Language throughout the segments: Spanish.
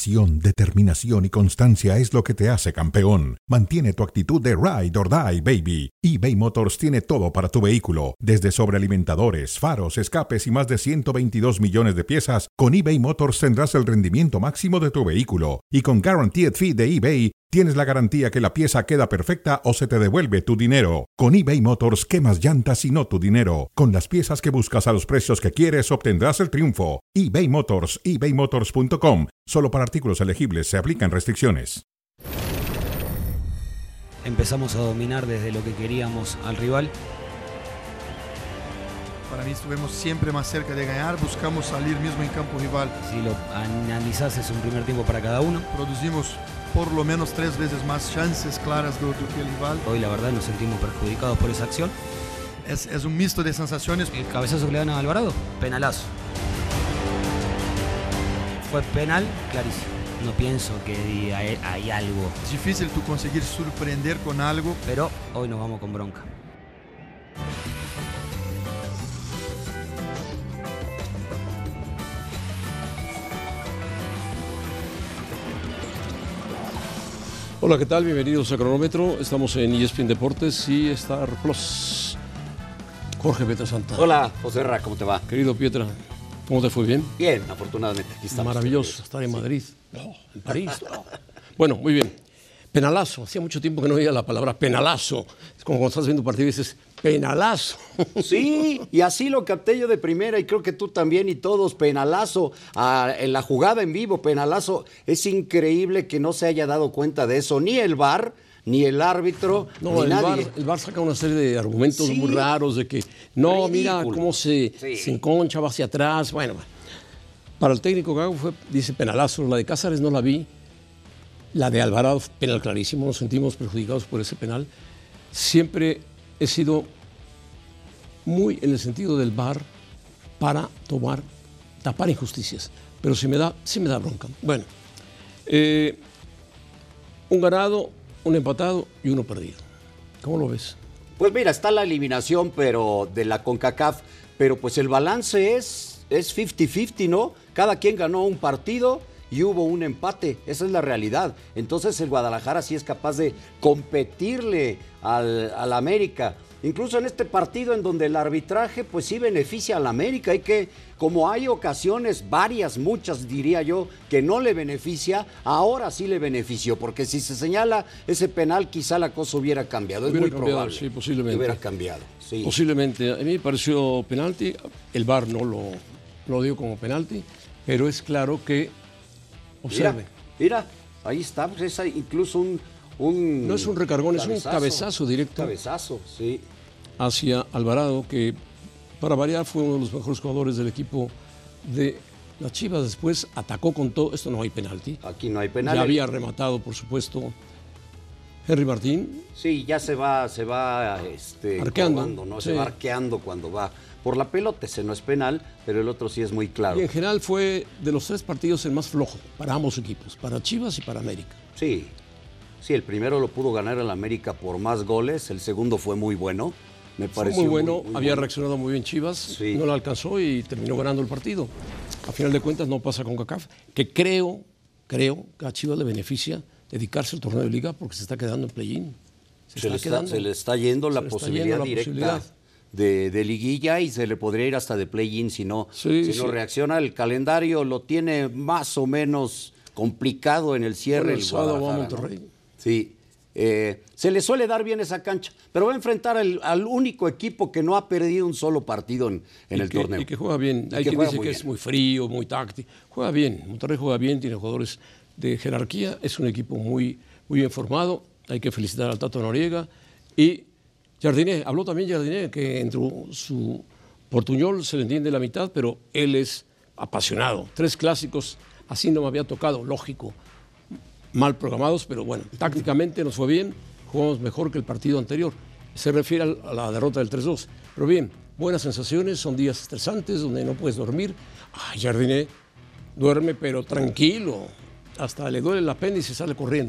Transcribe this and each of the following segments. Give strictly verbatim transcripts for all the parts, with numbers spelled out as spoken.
Pasión, determinación y constancia es lo que te hace campeón. Mantiene tu actitud de ride or die, baby. eBay Motors tiene todo para tu vehículo, desde sobrealimentadores, faros, escapes y más de ciento veintidós millones de piezas. Con eBay Motors tendrás el rendimiento máximo de tu vehículo. Y con Guaranteed Fee de eBay, tienes la garantía que la pieza queda perfecta o se te devuelve tu dinero. Con eBay Motors, quemas llantas y no tu dinero. Con las piezas que buscas a los precios que quieres, obtendrás el triunfo. eBay Motors, ebay motors punto com. Solo para artículos elegibles se aplican restricciones. Empezamos a dominar desde lo que queríamos al rival. Para mí estuvimos siempre más cerca de ganar, buscamos salir mismo en campo rival. Si lo analizás, es un primer tiempo para cada uno. Producimos por lo menos tres veces más chances claras do, do que el rival. Hoy la verdad nos sentimos perjudicados por esa acción. Es, es un mixto de sensaciones. El cabezazo que le dan a Alvarado, penalazo. Fue penal, clarísimo. No pienso que hay, hay algo. Es difícil tú conseguir sorprender con algo. Pero hoy nos vamos con bronca. Hola, ¿qué tal? Bienvenidos a Cronómetro. Estamos en E S P N Deportes y Star Plus. Jorge Pietrasanta. Hola, José Ra, ¿cómo te va? Querido Pietra, ¿cómo te fue? ¿Bien? Bien, afortunadamente. Aquí estamos. Maravilloso estar en Madrid. Oh, en París. Oh. Bueno, muy bien. Penalazo. Hacía mucho tiempo que no oía la palabra penalazo. Es como cuando estás viendo un partido y dices, penalazo. Sí, y así lo capté yo de primera y creo que tú también y todos, penalazo. Ah, en la jugada en vivo, penalazo. Es increíble que no se haya dado cuenta de eso, ni el V A R, ni el árbitro, no, ni el nadie. V A R, el V A R saca una serie de argumentos Sí. muy raros de que, no, Ridículo. mira cómo se, Sí. se enconcha, va hacia atrás. Bueno, para el técnico Gago fue, dice penalazo. La de Cáceres no la vi. La de Alvarado, penal clarísimo, nos sentimos perjudicados por ese penal. Siempre he sido muy en el sentido del V A R para tomar, tapar injusticias, pero sí me da, sí me da bronca. Bueno, eh, un ganado, un empatado y uno perdido. ¿Cómo lo ves? Pues mira, está la eliminación pero de la CONCACAF, pero pues el balance es es cincuenta cincuenta, ¿no? Cada quien ganó un partido y hubo un empate, esa es la realidad. Entonces el Guadalajara sí es capaz de competirle al, al América. Incluso en este partido en donde el arbitraje pues sí beneficia al América, hay que, como hay ocasiones, varias, muchas diría yo, que no le beneficia, ahora sí le benefició, porque si se señala ese penal quizá la cosa hubiera cambiado, es Hubiera muy cambiado, probable. sí, posiblemente. Que hubiera cambiado, sí. Posiblemente. A mí me pareció penalti, el V A R no lo, lo dio como penalti, pero es claro que, observe. Mira, mira, ahí está, pues es incluso un, un... No es un recargón, cabezazo, es un cabezazo directo. Cabezazo, sí. Hacia Alvarado, que para variar fue uno de los mejores jugadores del equipo de las Chivas. Después atacó con todo. Esto no hay penalti. Aquí no hay penal. Ya había rematado, por supuesto, Henry Martín. Sí, ya se va, se va este, arqueando, probando, ¿no? sí. Se va arqueando cuando va por la pelota. Ese no es penal, pero el otro sí es muy claro. Y en general fue de los tres partidos el más flojo para ambos equipos, para Chivas y para América. Sí, sí, el primero lo pudo ganar el América por más goles, el segundo fue muy bueno. Me Fue pareció muy bueno, muy, muy había bueno. reaccionado muy bien Chivas, Sí. no la alcanzó y terminó ganando el partido. A final de cuentas no pasa con CONCACAF, que creo, creo que a Chivas le beneficia dedicarse al torneo de liga porque se está quedando en play-in. Se, se, le está, se le está yendo se la le está posibilidad yendo la directa posibilidad. De, de liguilla y se le podría ir hasta de play-in si no, Sí, si sí. no reacciona. El calendario lo tiene más o menos complicado en el cierre. Bueno, el el sábado va a Guadalajara, Monterrey. ¿no? Sí. Eh, se le suele dar bien esa cancha, pero va a enfrentar al, al único equipo que no ha perdido un solo partido en, en Y el que, torneo. Y que juega bien. Y Hay que quien juega dice muy que bien. es muy frío, muy táctico. Juega bien. Monterrey juega bien, tiene jugadores de jerarquía. Es un equipo muy, muy bien formado. Hay que felicitar al Tato Noriega. Y Jardiné, habló también Jardiné, que entre su portuñol se le entiende la mitad, pero él es apasionado. Tres clásicos, así no me había tocado, lógico. Mal programados, pero bueno, tácticamente nos fue bien. Jugamos mejor que el partido anterior. Se refiere a la derrota del tres dos. Pero bien, buenas sensaciones, son días estresantes donde no puedes dormir. Ay, Jardiné duerme pero tranquilo. Hasta le duele el apéndice y sale corriendo.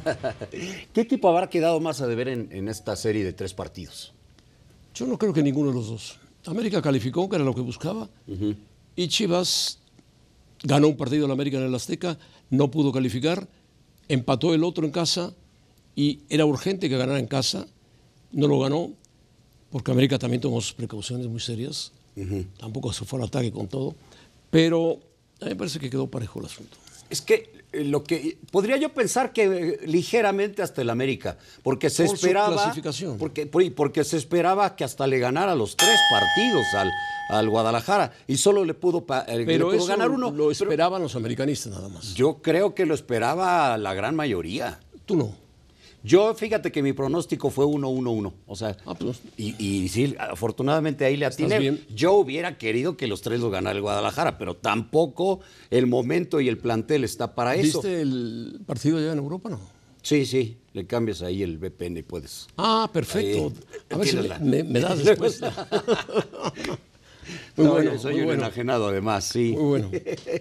¿Qué equipo habrá quedado más a deber en, en esta serie de tres partidos? Yo no creo que ninguno de los dos. América calificó, que era lo que buscaba, Uh-huh. y Chivas ganó un partido en la América en el Azteca. no pudo calificar, empató el otro en casa y era urgente que ganara en casa, no lo ganó, porque América también tomó sus precauciones muy serias, uh-huh. Tampoco se fue al ataque con todo, pero a mí me parece que quedó parejo el asunto. Es que lo que podría yo pensar que eh, ligeramente hasta el América, porque se Por esperaba su clasificación. porque porque se esperaba que hasta le ganara los tres partidos al, al Guadalajara y solo le pudo, eh, pero le pudo eso ganar uno. Lo esperaban pero, los americanistas nada más. Yo creo que lo esperaba la gran mayoría. Tú no. Yo, fíjate que mi pronóstico fue uno uno uno, o sea, ah, pues, y, y sí, afortunadamente ahí le atiné. Yo hubiera querido que los tres lo ganara el Guadalajara, pero tampoco el momento y el plantel está para eso. ¿Viste el partido allá en Europa, no? Sí, sí, le cambias ahí el V P N y puedes. Ah, perfecto. Ahí, a ver si la... me, me das después. Muy no, bueno, soy muy un bueno. enajenado además, sí. Muy bueno.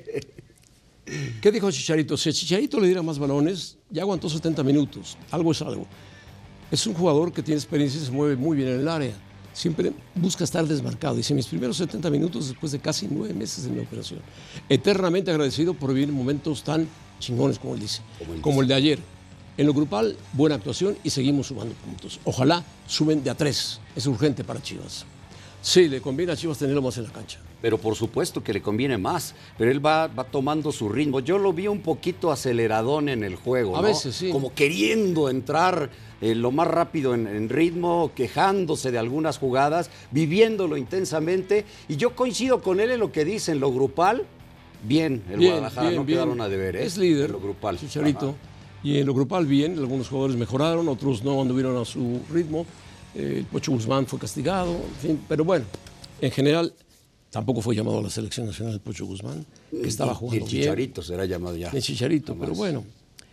¿Qué dijo Chicharito? Si a Chicharito le diera más balones, ya aguantó setenta minutos. Algo es algo. Es un jugador que tiene experiencia y se mueve muy bien en el área. Siempre busca estar desmarcado. Dice, mis primeros setenta minutos después de casi nueve meses de mi operación. Eternamente agradecido por vivir momentos tan chingones, como él dice. Como, él como dice. El de ayer. En lo grupal, buena actuación y seguimos sumando puntos. Ojalá suben de a tres. Es urgente para Chivas. Sí, le conviene a Chivas tenerlo más en la cancha. Pero por supuesto que le conviene más, pero él va, va tomando su ritmo. Yo lo vi un poquito aceleradón en el juego, A ¿no? veces, sí. Como queriendo entrar eh, lo más rápido en, en ritmo, quejándose de algunas jugadas, viviéndolo intensamente. Y yo coincido con él en lo que dice, en lo grupal, bien, el bien, Guadalajara bien, no bien. quedaron a deber, ¿eh? Es líder, en lo grupal. Chicharito. Ajá. Y en lo grupal bien, algunos jugadores mejoraron, otros no anduvieron a su ritmo. Eh, el Pocho Guzmán fue castigado, en fin, pero bueno, en general tampoco fue llamado a la selección nacional el Pocho Guzmán, que estaba jugando bien. El Chicharito bien. será llamado ya. El Chicharito, no pero bueno.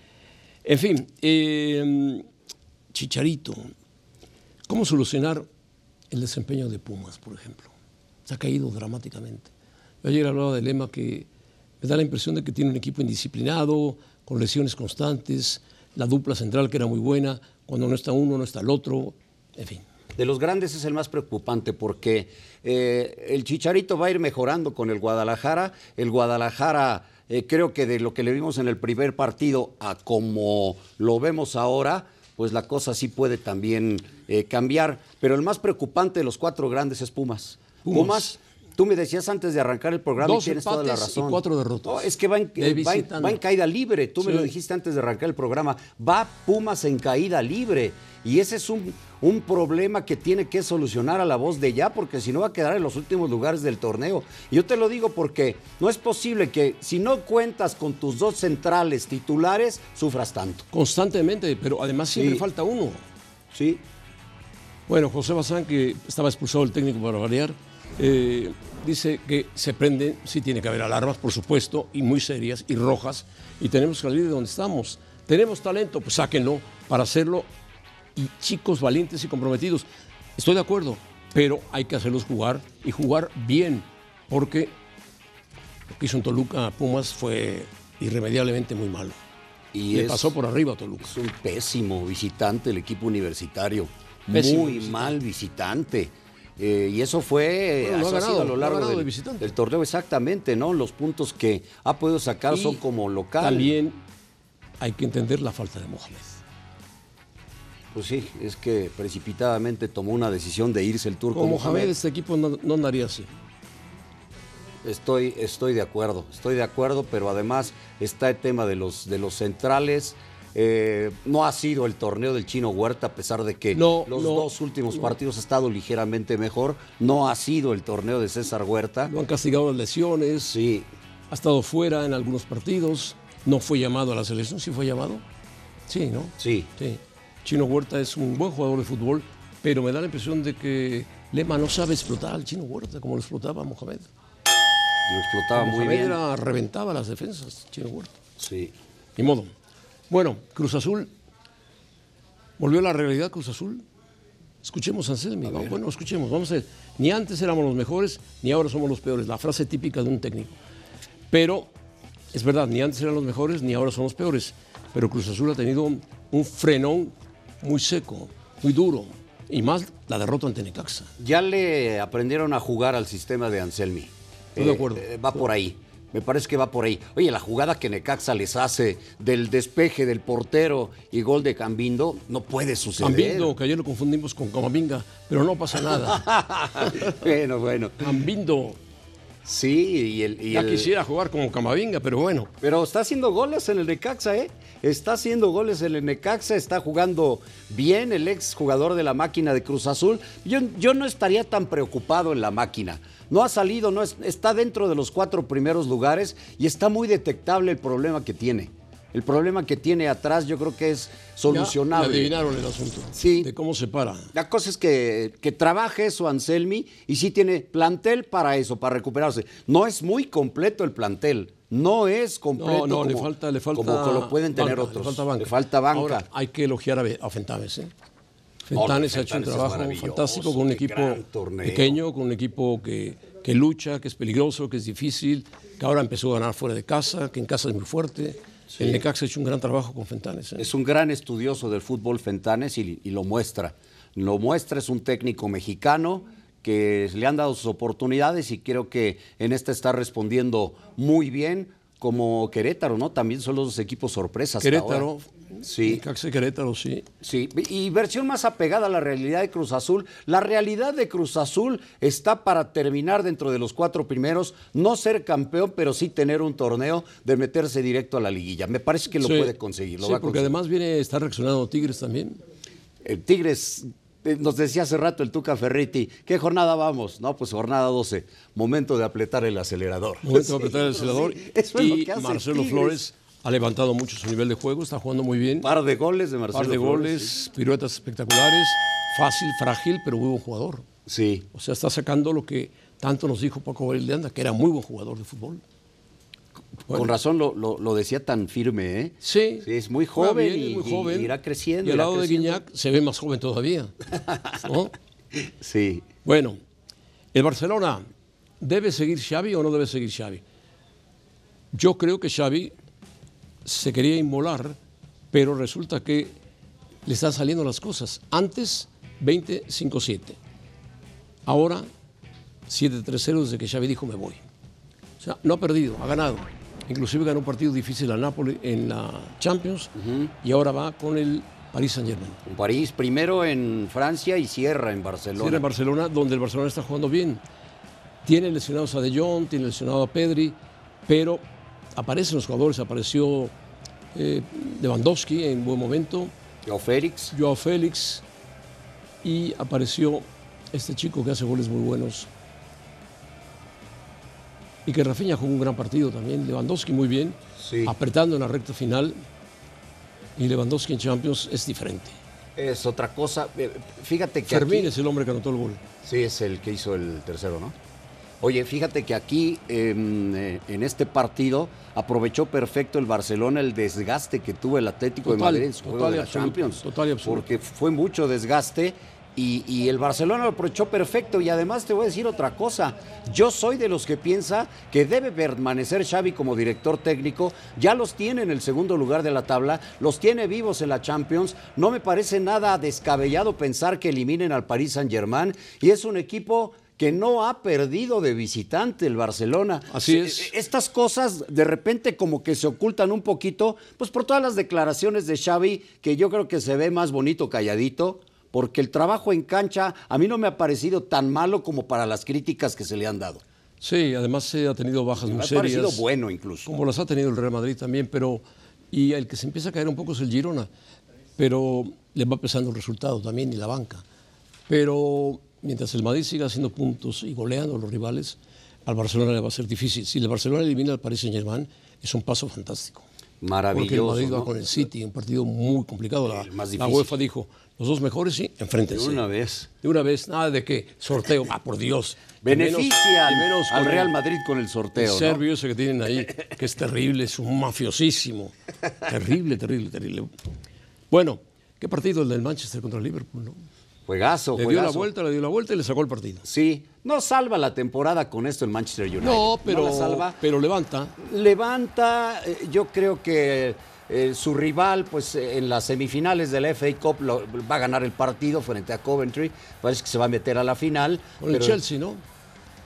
En fin, eh, Chicharito, ¿cómo solucionar el desempeño de Pumas, por ejemplo? Se ha caído dramáticamente. Yo ayer hablaba de Lema que me da la impresión de que tiene un equipo indisciplinado, con lesiones constantes, la dupla central que era muy buena, cuando no está uno, no está el otro, en fin. De los grandes es el más preocupante porque eh, el Chicharito va a ir mejorando con el Guadalajara. El Guadalajara, eh, creo que de lo que le vimos en el primer partido a como lo vemos ahora, pues la cosa sí puede también eh, cambiar. Pero el más preocupante de los cuatro grandes es Pumas. Pumas, Pumas tú me decías antes de arrancar el programa Dos y tienes toda la razón. Y cuatro derrotas. No, es que va en, va, en, va en caída libre. Tú sí. me lo dijiste antes de arrancar el programa. Va Pumas en caída libre. Y ese es un, un problema que tiene que solucionar a la voz de ya, porque si no va a quedar en los últimos lugares del torneo. Y yo te lo digo porque no es posible que si no cuentas con tus dos centrales titulares, sufras tanto. Constantemente, pero además siempre sí. falta uno. Sí. Bueno, José Bazán, que estaba expulsado el técnico para variar, eh, dice que se prenden, sí tiene que haber alarmas, por supuesto, y muy serias y rojas, y tenemos que salir de donde estamos. Tenemos talento, pues sáquenlo para hacerlo. Y chicos valientes y comprometidos. Estoy de acuerdo, pero hay que hacerlos jugar y jugar bien, porque lo que hizo en Toluca Pumas fue irremediablemente muy malo. Y Le es, pasó por arriba a Toluca. Es un pésimo visitante el equipo universitario. Pésimo muy visitante. mal visitante. Eh, y eso fue bueno, no ha ganado, a lo largo no del, de visitante. del torneo, exactamente, ¿no? Los puntos que ha podido sacar y son como local. También hay que entender la falta de Mohamed. Pues sí, es que precipitadamente tomó una decisión de irse el turco Con Mohamed. Mohamed este equipo no, no andaría así. Estoy, estoy de acuerdo, estoy de acuerdo, pero además está el tema de los, de los centrales. Eh, no ha sido el torneo del Chino Huerta, a pesar de que no, los no, dos últimos no. partidos ha estado ligeramente mejor. No ha sido el torneo de César Huerta. Lo han castigado las lesiones. Sí. Ha estado fuera en algunos partidos. No fue llamado a la selección. ¿Sí fue llamado? Sí, ¿no? Sí. Sí. Chino Huerta es un buen jugador de fútbol, pero me da la impresión de que Lema no sabe explotar al Chino Huerta como lo explotaba Mohamed. Lo explotaba Mohamed muy bien. Era, reventaba las defensas, Chino Huerta. Sí. Ni modo. Bueno, Cruz Azul. ¿Volvió a la realidad Cruz Azul? Escuchemos a Anselmi. ¿no? Bueno, escuchemos. Vamos a ver. Ni antes éramos los mejores, ni ahora somos los peores. La frase típica de un técnico. Pero, es verdad, ni antes eran los mejores, ni ahora somos peores. Pero Cruz Azul ha tenido un frenón muy seco, muy duro, y más la derrota ante Necaxa. Ya le aprendieron a jugar al sistema de Anselmi. Estoy de acuerdo. Eh, va por ahí. Me parece que va por ahí. Oye, la jugada que Necaxa les hace del despeje del portero y gol de Cambindo no puede suceder. Cambindo, que ayer lo confundimos con Camavinga, pero no pasa nada. bueno, bueno. Cambindo. Sí, y el... Y ya el... quisiera jugar como Camavinga, pero bueno. Pero está haciendo goles en el Necaxa, ¿eh? Está haciendo goles en el Necaxa, está jugando bien el ex jugador de la máquina de Cruz Azul. Yo, yo no estaría tan preocupado en la máquina. No ha salido, no es, está dentro de los cuatro primeros lugares y está muy detectable el problema que tiene. El problema que tiene atrás yo creo que es solucionable. Ya adivinaron el asunto. Sí. De cómo se para. La cosa es que, que trabaje eso Anselmi y sí tiene plantel para eso, para recuperarse. No es muy completo el plantel. No es completo. No, no, como, le falta, le falta como lo pueden tener banca, otros. Le falta banca. Le falta banca. Ahora, hay que elogiar a, a Fentanes, ¿eh? No, Fentanes ha hecho un Fentanes es trabajo maravilloso, fantástico con un qué equipo gran torneo. pequeño, con un equipo que, que lucha, que es peligroso, que es difícil, que ahora empezó a ganar fuera de casa, que en casa es muy fuerte. Sí. El Necaxa ha hecho un gran trabajo con Fentanes, ¿eh? Es un gran estudioso del fútbol Fentanes y, y lo muestra. Lo muestra, es un técnico mexicano que le han dado sus oportunidades y creo que en esta está respondiendo muy bien, como Querétaro, ¿no? También son los dos equipos sorpresas. Querétaro, sí. Necaxa y Querétaro, sí. Sí, y versión más apegada a la realidad de Cruz Azul. La realidad de Cruz Azul está para terminar dentro de los cuatro primeros, no ser campeón, pero sí tener un torneo de meterse directo a la liguilla. Me parece que lo sí. puede conseguir. Lo sí, va a porque conseguir. además viene, está reaccionando Tigres también. El Tigres... Nos decía hace rato el Tuca Ferretti, ¿qué jornada vamos? No, pues jornada doce, momento de apretar el acelerador. Momento de apretar el acelerador. Sí, eso es y lo que hace Marcelo Tigres. Flores ha levantado mucho su nivel de juego, está jugando muy bien. Par de goles de Marcelo Par de Flores, goles, sí. piruetas espectaculares, fácil, frágil, pero muy buen jugador. Sí. O sea, está sacando lo que tanto nos dijo Paco Valle de Anda, que era muy buen jugador de fútbol. Bueno. Con razón lo, lo, lo decía tan firme, ¿eh? Sí. Sí, es muy joven, bien, y, muy joven y irá creciendo. Y al irá lado creciendo. de Guiñac se ve más joven todavía, ¿no? Sí. Bueno, el Barcelona, ¿debe seguir Xavi o no debe seguir Xavi? Yo creo que Xavi se quería inmolar, pero resulta que le están saliendo las cosas. Antes, veinte cinco siete. Ahora, siete tres cero desde que Xavi dijo me voy. O sea, no ha perdido, ha ganado. Inclusive ganó un partido difícil a Napoli en la Champions uh-huh. y ahora va con el Paris Saint-Germain. París, primero en Francia y cierra en Barcelona. Cierra en Barcelona, donde el Barcelona está jugando bien. Tiene lesionados a De Jong, tiene lesionado a Pedri, pero aparecen los jugadores, apareció eh, Lewandowski en buen momento. Joao Félix. Joao Félix. Y apareció este chico que hace goles muy buenos. Y que Rafinha jugó un gran partido también. Lewandowski muy bien, sí. apretando en la recta final. Y Lewandowski en Champions es diferente. Es otra cosa. Fíjate que Fermín aquí... es el hombre que anotó el gol. Sí, es el que hizo el tercero, ¿no? Oye, fíjate que aquí en, en este partido aprovechó perfecto el Barcelona el desgaste que tuvo el Atlético Total, de Madrid en su juego de la Champions. Total y absoluto. Porque fue mucho desgaste y, y el Barcelona lo aprovechó perfecto. Y además te voy a decir otra cosa. Yo soy de los que piensa que debe permanecer Xavi como director técnico. Ya los tiene en el segundo lugar de la tabla, los tiene vivos en la Champions. No me parece nada descabellado pensar que eliminen al Paris Saint-Germain. Y es un equipo que no ha perdido de visitante el Barcelona. Así es. Estas cosas de repente como que se ocultan un poquito, pues por todas las declaraciones de Xavi, que yo creo que se ve más bonito calladito, porque el trabajo en cancha a mí no me ha parecido tan malo como para las críticas que se le han dado. Sí, además se ha tenido bajas Me muy ha serias. parecido bueno incluso. Como las ha tenido el Real Madrid también, pero... Y el que se empieza a caer un poco es el Girona, pero le va pesando el resultado también y la banca. Pero... mientras el Madrid siga haciendo puntos y goleando a los rivales, al Barcelona le va a ser difícil. Si el Barcelona elimina al Paris Saint-Germain, es un paso fantástico. Maravilloso. Porque el Madrid va ¿no? con el City, un partido muy complicado. La, más la UEFA dijo, los dos mejores, sí, enfréntense. De una vez. De una vez, nada de que sorteo, ah, por Dios. Beneficia y menos, y menos al Real Madrid con el sorteo. El serbio ese que tienen ahí, que es terrible, es un mafiosísimo. Terrible, terrible, terrible. Bueno, ¿qué partido el del Manchester contra el Liverpool, no? Juegazo, Le dio juegazo. la vuelta, le dio la vuelta y le sacó el partido. Sí, no salva la temporada con esto el Manchester United. No, pero, no la salva. pero levanta. Levanta, eh, yo creo que eh, su rival, pues eh, en las semifinales de la F A Cup lo, va a ganar el partido frente a Coventry. Parece que se va a meter a la final. Con el pero, Chelsea, ¿no?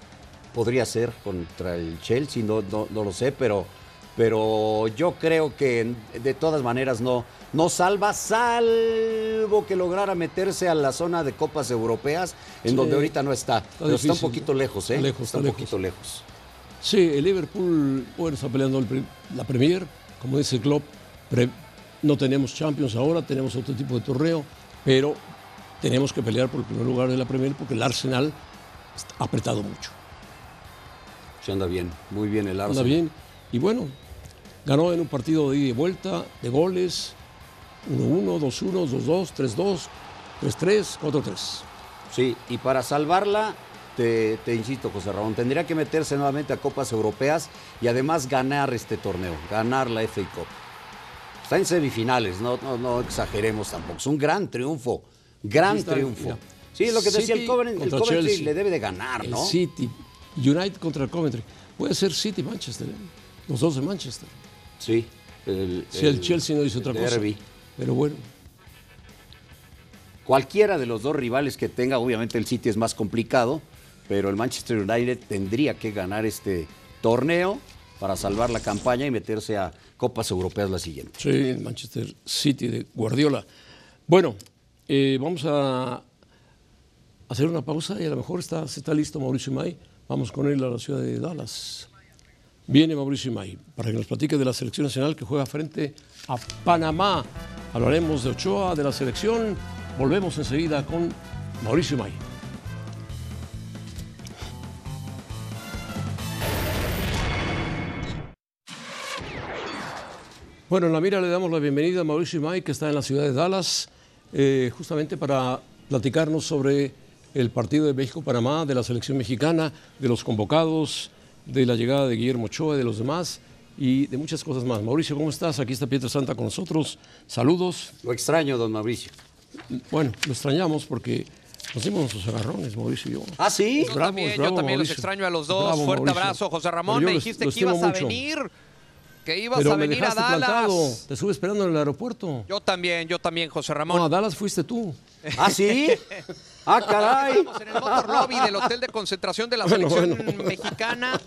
Podría ser contra el Chelsea, no, no, no lo sé, pero, pero yo creo que de todas maneras no, no salva, salvo que lograra meterse a la zona de copas europeas, en sí, donde ahorita no está. está pero difícil, está un poquito lejos, ¿eh? Está, lejos, está, está un lejos. poquito lejos. Sí, el Liverpool bueno, está peleando el, la Premier, como dice Klopp, pre, no tenemos Champions ahora, tenemos otro tipo de torneo, pero tenemos que pelear por el primer lugar de la Premier porque el Arsenal ha apretado mucho. Se anda bien, muy bien el Arsenal. Anda bien, y bueno, ganó en un partido de ida y vuelta, de goles, uno uno, dos uno, dos dos, tres dos, tres tres, cuatro tres. Sí, y para salvarla, te, te insisto, José Ramón, tendría que meterse nuevamente a Copas Europeas y además ganar este torneo, ganar la F A Cup. Está en semifinales, no, no, no exageremos tampoco, es un gran triunfo, gran está, triunfo. Mira, sí, es lo que decía City el Coventry, el Coventry Chelsea, le debe de ganar, ¿no? El City, United contra el Coventry. Puede ser City Manchester, ¿eh? Los dos de Manchester. Sí. El, si el, el Chelsea no dice otra cosa. Derby. Pero bueno. Cualquiera de los dos rivales que tenga, obviamente el City es más complicado, pero el Manchester United tendría que ganar este torneo para salvar la campaña y meterse a Copas Europeas la siguiente. Sí, el Manchester City de Guardiola. Bueno, eh, vamos a hacer una pausa y a lo mejor está, está listo Mauricio Imay. Vamos con él a la ciudad de Dallas. Viene Mauricio Imay para que nos platique de la selección nacional que juega frente a Panamá. Hablaremos de Ochoa, de la selección. Volvemos enseguida con Mauricio Imay. Bueno, en la mira le damos la bienvenida a Mauricio Imay, que está en la ciudad de Dallas, eh, justamente para platicarnos sobre el partido de México-Panamá, de la selección mexicana, de los convocados, de la llegada de Guillermo Ochoa y de los demás, y de muchas cosas más. Mauricio, ¿cómo estás? Aquí está Pietro Santa con nosotros. Saludos. Lo extraño, don Mauricio. Bueno, lo extrañamos porque nos dimos nuestros agarrones, Mauricio y yo. ¿Ah, sí? Yo bravo, también, bravo, yo también los extraño a los dos. Bravo, Fuerte Mauricio. abrazo, José Ramón. Me dijiste que ibas a venir. Que ibas Pero a venir me a Dallas. Plantado. Te estuve esperando en el aeropuerto. Yo también, yo también, José Ramón. No, a Dallas fuiste tú. ¿Ah, sí? ¡Ah, caray! Estamos en el motor lobby del hotel de concentración de la bueno, selección bueno. mexicana.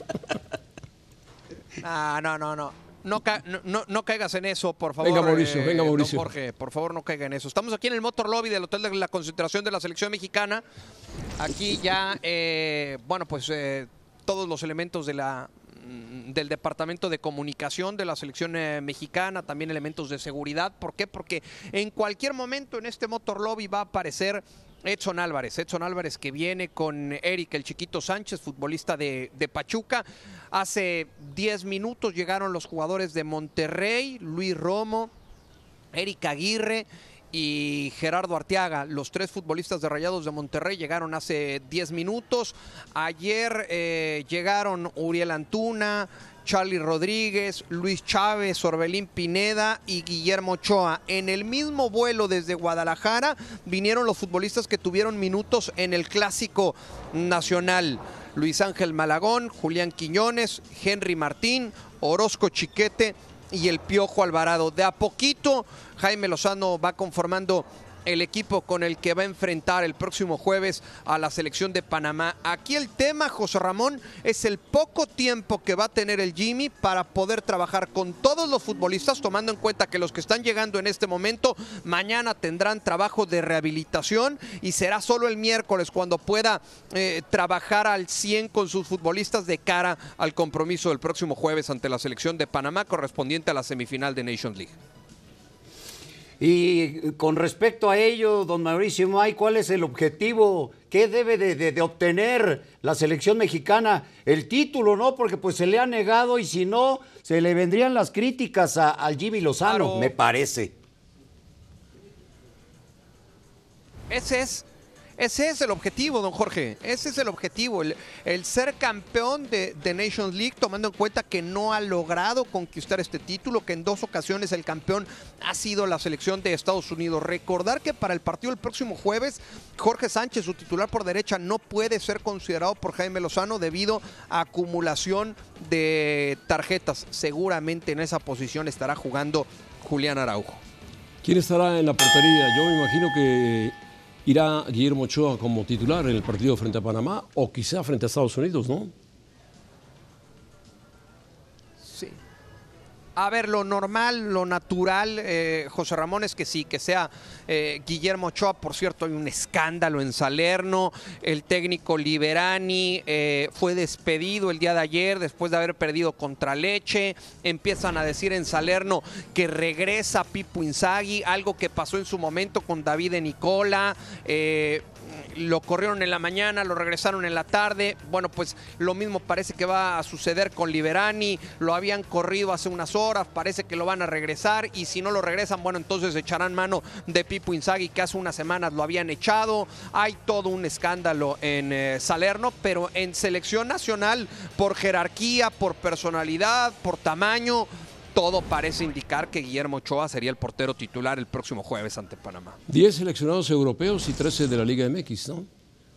Ah, no, no, no. No, ca no, no, no caigas en eso, por favor. Venga, Mauricio, eh, venga, Mauricio. Don Jorge, por favor, no caiga en eso. Estamos aquí en el motor lobby del hotel de la concentración de la selección mexicana. Aquí ya, eh, bueno, pues eh, todos los elementos de la... del departamento de comunicación de la selección eh, mexicana, también elementos de seguridad. ¿Por qué? Porque en cualquier momento en este motor lobby va a aparecer Edson Álvarez, Edson Álvarez que viene con Eric el Chiquito Sánchez, futbolista de, de Pachuca. Hace diez minutos llegaron los jugadores de Monterrey, Luis Romo, Eric Aguirre y Gerardo Arteaga. Los tres futbolistas de Rayados de Monterrey llegaron hace diez minutos. Ayer eh, llegaron Uriel Antuna, Charlie Rodríguez, Luis Chávez, Orbelín Pineda y Guillermo Ochoa. En el mismo vuelo desde Guadalajara vinieron los futbolistas que tuvieron minutos en el Clásico Nacional. Luis Ángel Malagón, Julián Quiñones, Henry Martín, Orozco Chiquete y el Piojo Alvarado. De a poquito, Jaime Lozano va conformando el equipo con el que va a enfrentar el próximo jueves a la selección de Panamá. Aquí el tema, José Ramón, es el poco tiempo que va a tener el Jimmy para poder trabajar con todos los futbolistas, tomando en cuenta que los que están llegando en este momento mañana tendrán trabajo de rehabilitación y será solo el miércoles cuando pueda eh, trabajar al cien con sus futbolistas de cara al compromiso del próximo jueves ante la selección de Panamá correspondiente a la semifinal de Nations League. Y con respecto a ello, don Mauricio Imay, ¿cuál es el objetivo? ¿Qué debe de, de, de obtener la selección mexicana? El título, ¿no? Porque pues se le ha negado y si no, se le vendrían las críticas a, al Jimmy Lozano, claro. Me parece. Ese es... Ese es el objetivo, don Jorge, ese es el objetivo, el, el ser campeón de, de Nations League, tomando en cuenta que no ha logrado conquistar este título, que en dos ocasiones el campeón ha sido la selección de Estados Unidos. Recordar que para el partido del próximo jueves, Jorge Sánchez, su titular por derecha, no puede ser considerado por Jaime Lozano debido a acumulación de tarjetas. Seguramente en esa posición estará jugando Julián Araujo. ¿Quién estará en la portería? Yo me imagino que ¿Irá Guillermo Ochoa como titular en el partido frente a Panamá o quizá frente a Estados Unidos, no? Sí. A ver, lo normal, lo natural, eh, José Ramón, es que sí, que sea eh, Guillermo Ochoa. Por cierto, hay un escándalo en Salerno. El técnico Liberani eh, fue despedido el día de ayer después de haber perdido contra Leche. Empiezan a decir en Salerno que regresa Pipo Inzaghi, algo que pasó en su momento con David de Nicola. Eh, lo corrieron en la mañana, lo regresaron en la tarde. Bueno, pues lo mismo parece que va a suceder con Liberani. Lo habían corrido hace unas horas, parece que lo van a regresar, y si no lo regresan, bueno, entonces echarán mano de Pipo Inzaghi, que hace unas semanas lo habían echado. Hay todo un escándalo en eh, Salerno, pero en selección nacional, por jerarquía, por personalidad, por tamaño, todo parece indicar que Guillermo Ochoa sería el portero titular el próximo jueves ante Panamá. diez seleccionados europeos y trece de la Liga M X, ¿no?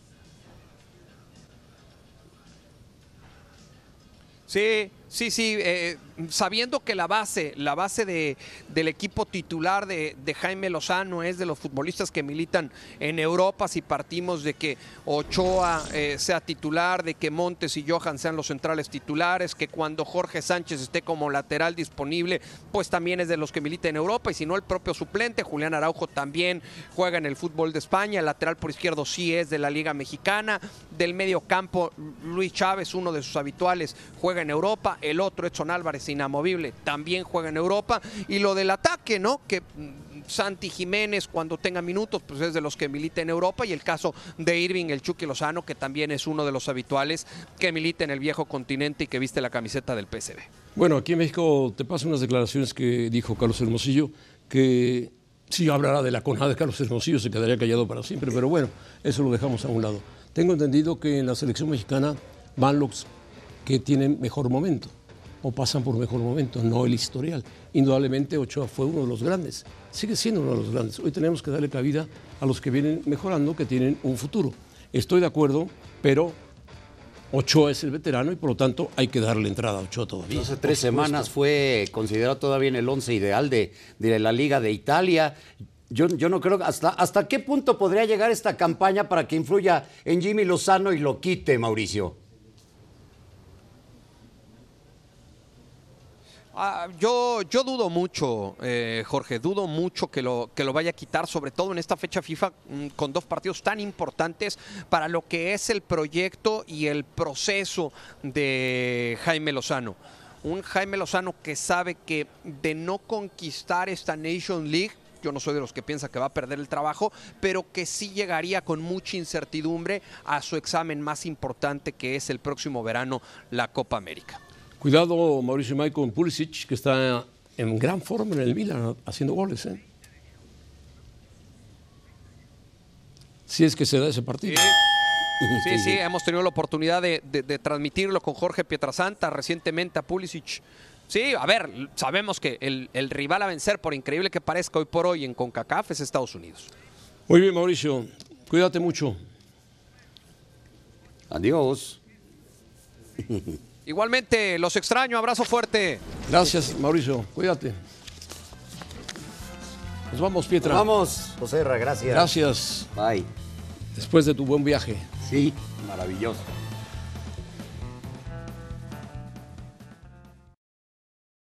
Sí, sí, sí, eh, sabiendo que la base, la base de, del equipo titular de, de Jaime Lozano es de los futbolistas que militan en Europa. Si partimos de que Ochoa eh, sea titular, de que Montes y Johan sean los centrales titulares, que cuando Jorge Sánchez esté como lateral disponible, pues también es de los que milita en Europa, y si no, el propio suplente, Julián Araujo, también juega en el fútbol de España. El lateral por izquierdo sí es de la Liga Mexicana. Del medio campo, Luis Chávez, uno de sus habituales, juega en Europa. El otro, Edson Álvarez, inamovible, también juega en Europa. Y lo del ataque, ¿no? Que Santi Jiménez, cuando tenga minutos, pues es de los que milita en Europa. Y el caso de Irving el Chucky Lozano, que también es uno de los habituales que milita en el viejo continente y que viste la camiseta del P S V. Bueno, aquí en México te paso unas declaraciones que dijo Carlos Hermosillo, que si hablará de la conada de Carlos Hermosillo se quedaría callado para siempre, pero bueno, eso lo dejamos a un lado. Tengo entendido que en la selección mexicana van los que tienen mejor momento o pasan por mejor momento, no el historial. Indudablemente Ochoa fue uno de los grandes, sigue siendo uno de los grandes. Hoy tenemos que darle cabida a los que vienen mejorando, que tienen un futuro. Estoy de acuerdo, pero Ochoa es el veterano y por lo tanto hay que darle entrada a Ochoa todavía. Hace tres semanas fue considerado todavía en el once ideal de, de la Liga de Italia. Yo, yo no creo, hasta, ¿hasta qué punto podría llegar esta campaña para que influya en Jimmy Lozano y lo quite, Mauricio? Ah, yo, yo dudo mucho, eh, Jorge, dudo mucho que lo, que lo vaya a quitar, sobre todo en esta fecha FIFA mmm, con dos partidos tan importantes para lo que es el proyecto y el proceso de Jaime Lozano. Un Jaime Lozano que sabe que de no conquistar esta Nation League, yo no soy de los que piensa que va a perder el trabajo, pero que sí llegaría con mucha incertidumbre a su examen más importante, que es el próximo verano, la Copa América. Cuidado, Mauricio May, con Pulisic, que está en gran forma en el Milan, haciendo goles, ¿eh? Si es que se da ese partido. Sí, sí, sí, hemos tenido la oportunidad de, de, de transmitirlo con Jorge Pietrasanta recientemente a Pulisic. Sí, a ver, sabemos que el, el rival a vencer, por increíble que parezca hoy por hoy en CONCACAF, es Estados Unidos. Muy bien, Mauricio, cuídate mucho. Adiós. Igualmente, los extraño, abrazo fuerte. Gracias, Mauricio, cuídate. Nos vamos, Pietra. Nos vamos, José Ra, gracias. Gracias. Bye. Después de tu buen viaje. Sí, maravilloso.